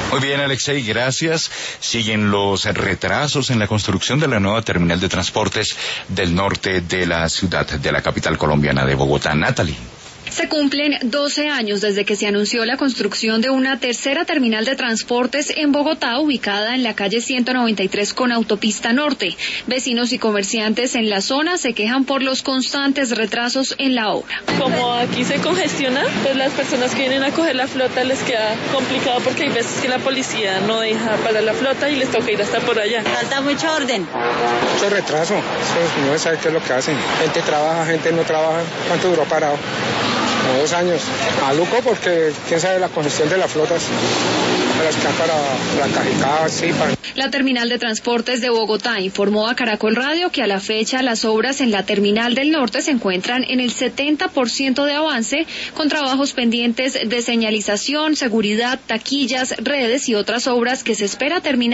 Muy bien, Alexei, gracias. Siguen los retrasos en la construcción de la nueva terminal de transportes del norte de la ciudad, de la capital colombiana de Bogotá. Natalie. Se cumplen 12 años desde que se anunció la construcción de una tercera terminal de transportes en Bogotá, ubicada en la calle 193 con autopista norte. Vecinos y comerciantes en la zona se quejan por los constantes retrasos en la obra. Como aquí se congestiona, pues las personas que vienen a coger la flota les queda complicado porque hay veces que la policía no deja parar la flota y les toca ir hasta por allá. Falta mucho orden. Mucho retraso, no se sabe qué es lo que hacen. Gente trabaja, gente no trabaja. ¿Cuánto duró parado? Como 2 años. Maluco porque quién sabe la congestión de las flotas. Las que para la Cajicá, sí, para... La terminal de transportes de Bogotá informó a Caracol Radio que a la fecha las obras en la terminal del norte se encuentran en el 70% de avance, con trabajos pendientes de señalización, seguridad, taquillas, redes y otras obras que se espera terminar